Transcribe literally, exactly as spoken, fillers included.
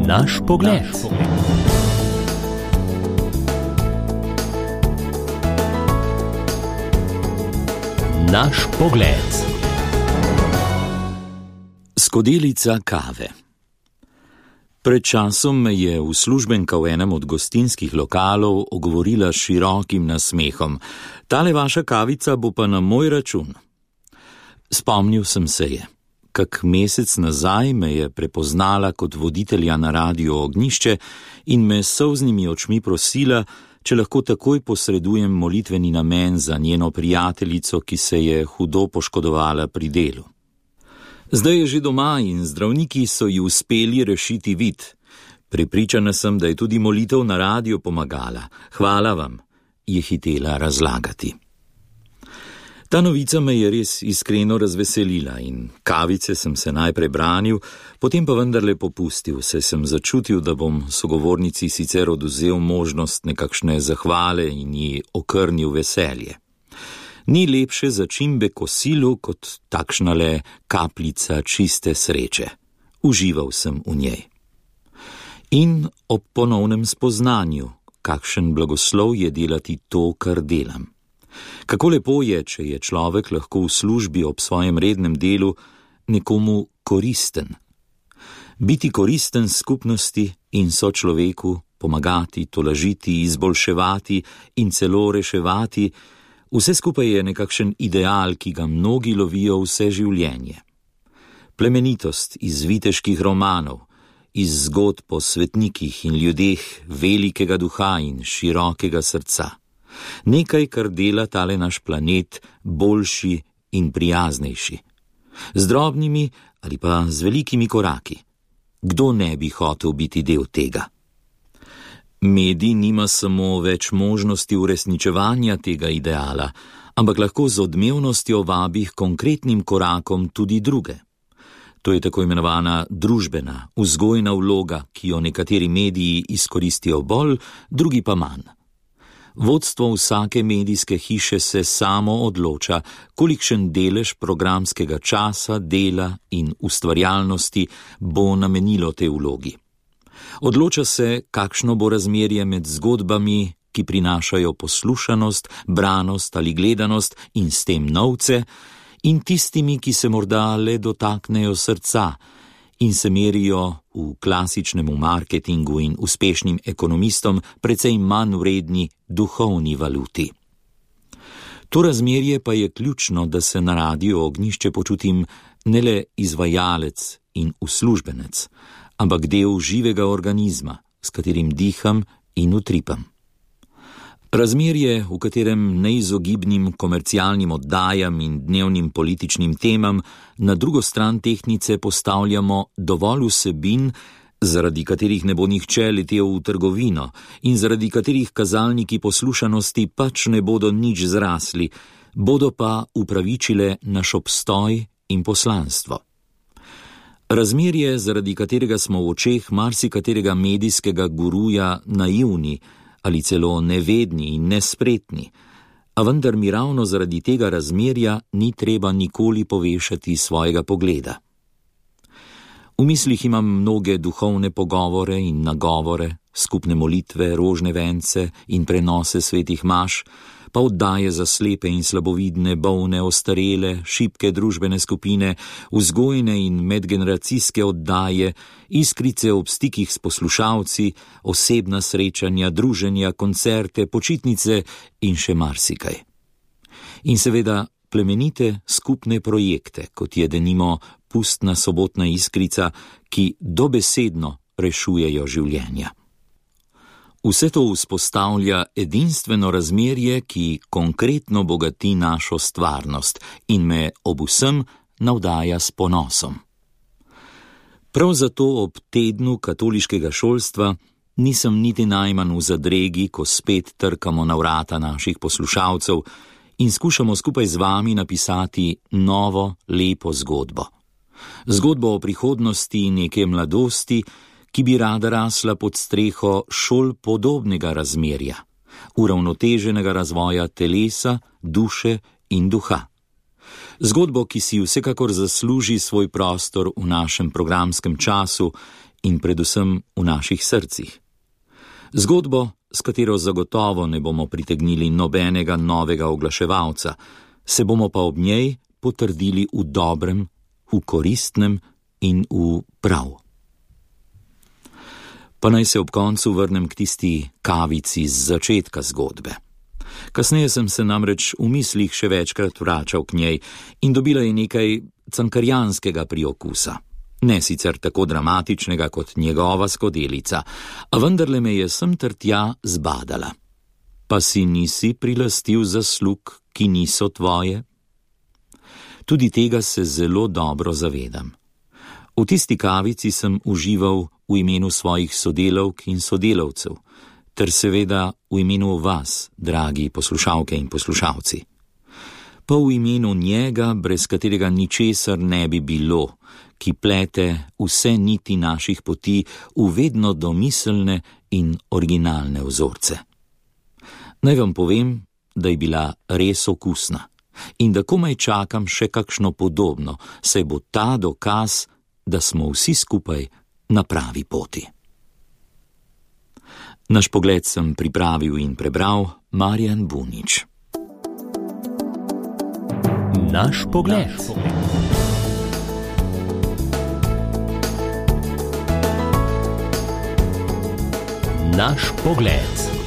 Naš pogled. Naš pogled. Skodelica kave. Pred časom me je uslužbenka v enem od gostinskih lokalov ogovorila s širokim nasmehom. Tale vaša kavica bo pa na moj račun. Spomnil sem se je. Kak mesec nazaj me je prepoznala kot voditelja na Radiu Ognjišče in me s solznimi očmi prosila, če lahko takoj posredujem molitveni namen za njeno prijateljico, ki se je hudo poškodovala pri delu. Zdaj je že doma in zdravniki so ji uspeli rešiti vid. Prepričana sem, da je tudi molitev na radiju pomagala. Hvala vam, je hitela razlagati. Ta novica me je res iskreno razveselila in kavice sem se najprej branil, potem pa vendarle popustil, saj sem začutil, da bom sogovornici sicer oduzel možnost nekakšne zahvale in ji okrnil veselje. Ni lepše začimbe kosilu kot takšnale kapljica čiste sreče. Užival sem v njej. In ob ponovnem spoznanju, kakšen blagoslov je delati to, kar delam. Kako lepo je, če je človek lahko v službi ob svojem rednem delu nekomu koristen. Biti koristen skupnosti in sočloveku, pomagati, tolažiti, izboljševati in celo reševati, vse skupaj je nekakšen ideal, ki ga mnogi lovijo vse življenje. Plemenitost iz viteških romanov, iz zgodb o svetnikih in ljudeh velikega duha in širokega srca. Nekaj, kar dela tale naš planet boljši in prijaznejši. Z drobnimi ali pa z velikimi koraki. Kdo ne bi hotel biti del tega? Medij nima samo več možnosti uresničevanja tega ideala, ampak lahko z odmevnostjo vabi k konkretnim korakom tudi druge. To je tako imenovana družbena, vzgojna vloga, ki jo nekateri mediji izkoristijo bolj, drugi pa manj. Vodstvo vsake medijske hiše se samo odloča, kolikšen delež programskega časa, dela in ustvarjalnosti bo namenilo tej vlogi. Odloča se, kakšno bo razmerje med zgodbami, ki prinašajo poslušanost, branost ali gledanost in s tem novce, in tistimi, ki se morda le dotaknejo srca in se merijo v klasičnemu marketingu in uspešnim ekonomistom precej manj vredni duhovni valuti. To razmerje pa je ključno, da se na Radiu Ognjišče počutim ne le izvajalec in uslužbenec, ampak del živega organizma, s katerim diham in utripam. Razmerje, v katerem neizogibnim komercialnim oddajam in dnevnim političnim temam na drugo stran tehtnice postavljamo dovolj vsebin, zaradi katerih ne bo nihče letel v trgovino in zaradi katerih kazalniki poslušanosti pač ne bodo nič zrasli, bodo pa upravičile naš obstoj in poslanstvo. Razmerje, zaradi katerega smo v očeh marsikaterega medijskega guruja naivni ali celo nevedni in nespretni, a vendar mi ravno zaradi tega razmerja ni treba nikoli povešati svojega pogleda. V mislih imam mnoge duhovne pogovore in nagovore, skupne molitve, rožne vence in prenose svetih maš, pa oddaje za slepe in slabovidne, bolne, ostarele, šibke družbene skupine, vzgojne in medgeneracijske oddaje, iskrice ob stikih s poslušalci, osebna srečanja, druženja, koncerte, počitnice in še marsikaj. In seveda plemenite skupne projekte, kot je denimo pustna sobotna iskrica, ki dobesedno rešujejo življenja. Vse to vzpostavlja edinstveno razmerje, ki konkretno bogati našo stvarnost in me ob vsem navdaja s ponosom. Prav zato ob tednu katoliškega šolstva nisem niti najmanj v zadregi, ko spet trkamo na vrata naših poslušalcev in skušamo skupaj z vami napisati novo, lepo zgodbo. Zgodbo o prihodnosti neke mladosti, ki bi rada rasla pod streho šol podobnega razmerja, uravnoteženega razvoja telesa, duše in duha. Zgodbo, ki si vsekakor zasluži svoj prostor v našem programskem času in predvsem v naših srcih. Zgodbo, s katero zagotovo ne bomo pritegnili nobenega novega oglaševalca, se bomo pa ob njej potrdili v dobrem, v koristnem in v prav. Pa naj se ob koncu vrnem k tisti kavici z začetka zgodbe. Kasneje sem se namreč v mislih še večkrat vračal k njej in dobila je nekaj cankarjanskega priokusa. Ne sicer tako dramatičnega kot njegova skodelica, a vendarle me je sem ter tja zbadala. Pa si nisi prilastil zaslug, ki niso tvoje? Tudi tega se zelo dobro zavedam. V tisti kavici sem užival v imenu svojih sodelavk in sodelavcev, ter seveda v imenu vas, dragi poslušalke in poslušalci. Pa v imenu njega, brez katerega ničesar ne bi bilo, ki plete vse niti naših poti v vedno domiselne in originalne vzorce. Naj vam povem, da je bila res okusna in da komaj čakam še kakšno podobno, saj bo ta dokaz, da smo vsi skupaj na pravi poti. Naš pogled sem pripravil in prebral Marjan Bunič. Naš pogled. Naš pogled.